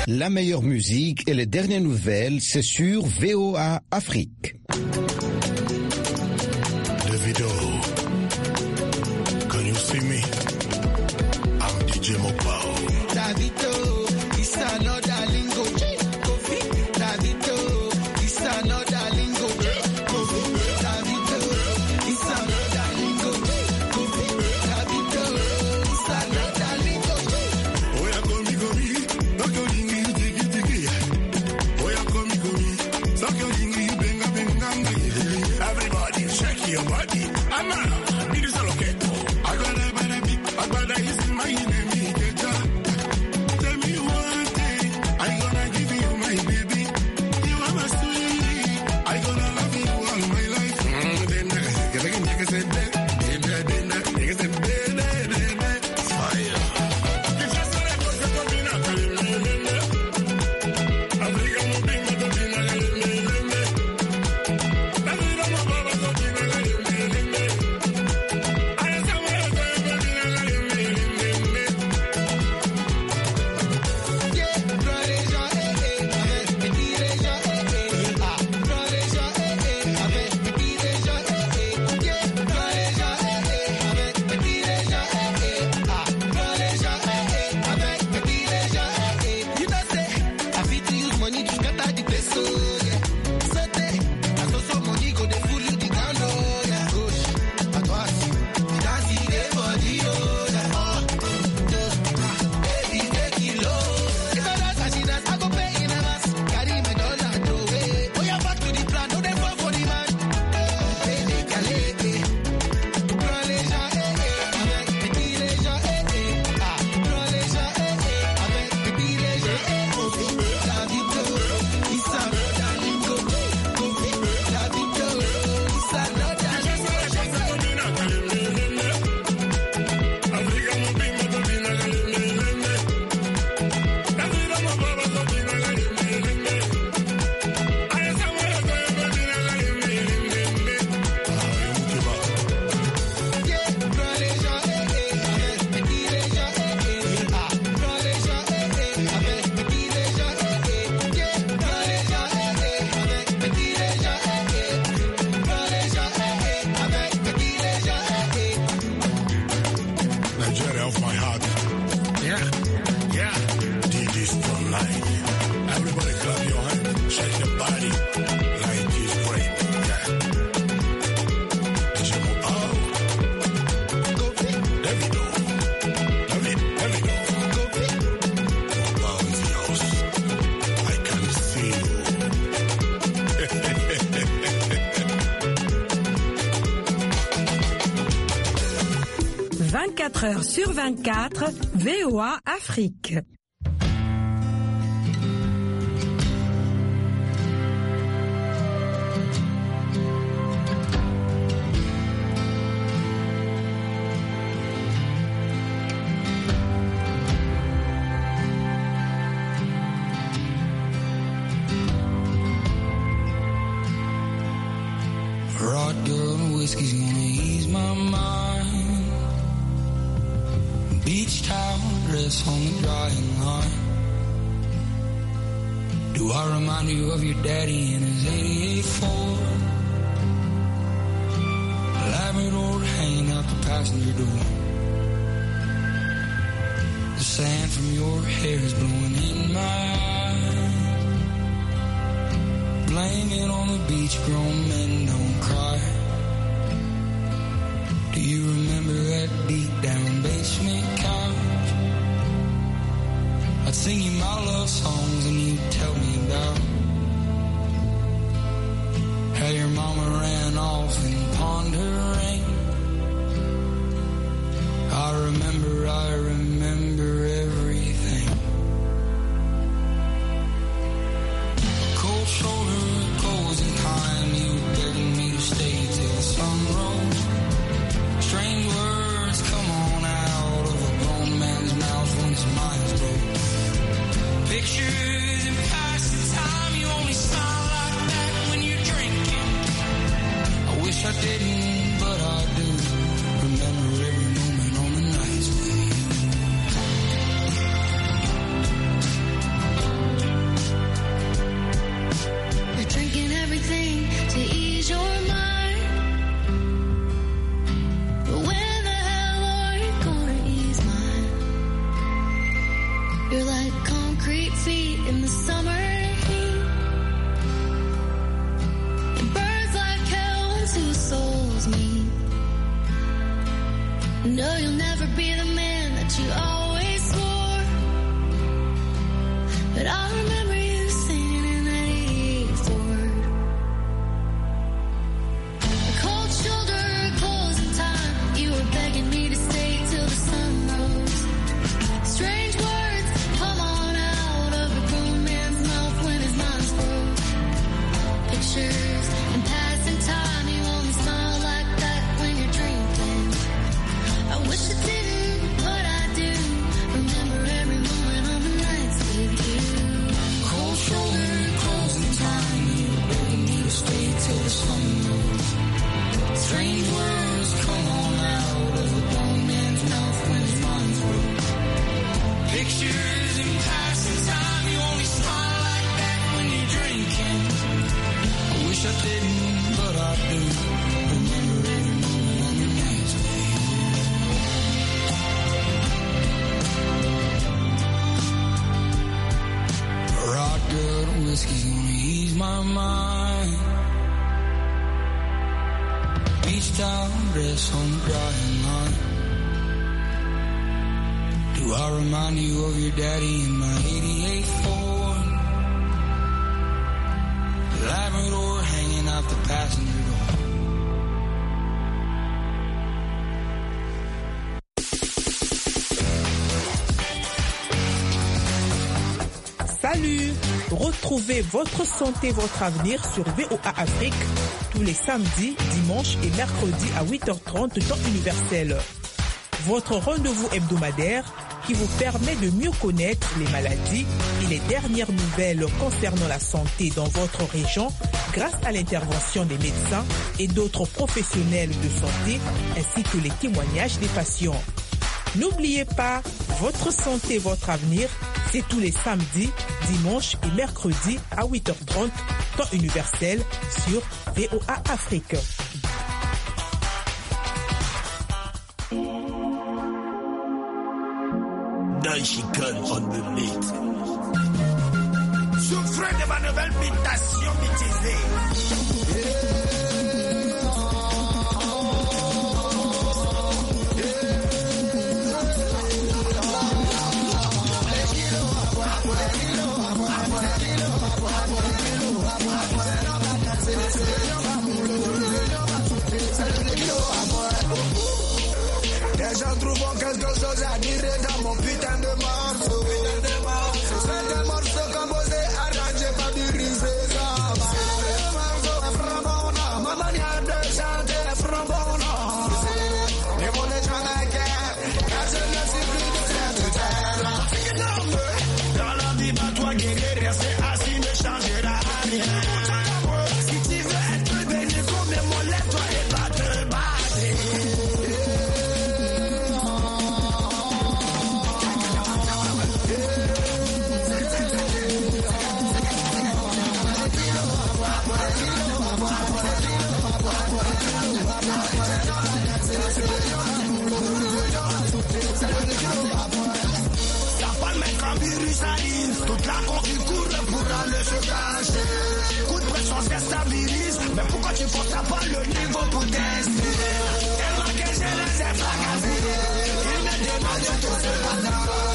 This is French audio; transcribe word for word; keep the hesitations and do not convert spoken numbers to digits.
La meilleure musique et les dernières nouvelles, c'est sur V O A Afrique. Davido, can you see me? I'm D J Mopao. Davido, it's another lingo. Kofi, Davido, it's another lingo. Kofi, Davido, it's another lingo. Kofi, Davido, it's another lingo. Oya komi komi, tokyo dingi tiki tiki. Oya komi komi, tokyo dingi benga benga. Everybody shake your body. I'm out. It is a locato. I got a better beat. I got a is my enemy. Tell me one thing. I gonna give you my baby. You are my sweetie. I gonna love you all my life. Then niggas, niggas, niggas said that. Then that, then that, niggas said that, that, that, that. Fire. It's just that I was a copina. Africa moving, but copina. vingt-quatre heures sur vingt-quatre, V O A Afrique. Vodka, whiskey's gonna ease my mind. Beach towel dress on the drying line. Do I remind you of your daddy in his eighty-eight Ford? Labrador hanging out the passenger door. The sand from your hair is blowing in my eyes. Blame it on the beach, grown men don't cry. Do you remember that beat down basement couch? I'd sing you my love songs and you'd tell me about how your mama ran off and pawned her ring. I remember, I remember everything. Cold shoulder, closing time, you were begging me to stay till the sun rose. Strange words come on out of a grown man's mouth when his mind's broke. Pictures and passing time, you only smile like that when you're drinking. I wish I didn't, but I do. Remember every moment on the nights with you. to concrete feet in the summer heat. It burns like hell when two souls meet. No, you'll never be the man that you always swore. But I remember you singing in that eighty-eight Ford. A cold shoulder, closing time. You were begging me to stay till the sun rose. Strange words come on out of a grown man's mouth when his mind's broke. Pictures and passing time. You only smile like that when you're drinking. I wish I didn't, but I do. Remember every moment on the nights with you. Cold shoulder, closing time. You were begging me to stay till the sun rose. Strange words come on out of a grown man's mouth when his mind's broke. Pictures and passing time. You only smile like that when you're drinking. I wish I didn't, but I do. Remember every moment on the nights with you. Rock good whiskey's gonna ease my mind. Beach town dress on the drying line. Do I remind you of your daddy in my eighty-eight Ford? Labrador hanging out the passenger door. Salut! Retrouvez votre santé, votre avenir sur V O A Afrique tous les samedis, dimanches et mercredis à huit heures trente temps universel. Votre rendez-vous hebdomadaire qui vous permet de mieux connaître les maladies et les dernières nouvelles concernant la santé dans votre région grâce à l'intervention des médecins et d'autres professionnels de santé ainsi que les témoignages des patients. N'oubliez pas, votre santé, votre avenir, c'est tous les samedis, dimanches et mercredis à huit heures trente, temps universel sur V O A Afrique. Chicken on the beat. Souffrez de ma nouvelle mutation bêtisée. Les gens trouvent quelque chose à dire dans mon putain de morceau. C'est des morceaux composés, arrangés par du risé. Ma manière de chanter est frambona. Et mon écran d'inquiète, car je ne suis plus de terre de terre. Dans la vie, pas toi guérir, rester assis ne changera rien. Si tu veux être béni, combien mon lèvre, toi et pas te battre. Toute la conquête court pour aller se cacher. Coup de pression se stabilise. Mais pourquoi tu forces pas le niveau pour t'inspirer? Tellement que je les ai fracassés. Ils me demandent tout ce matin.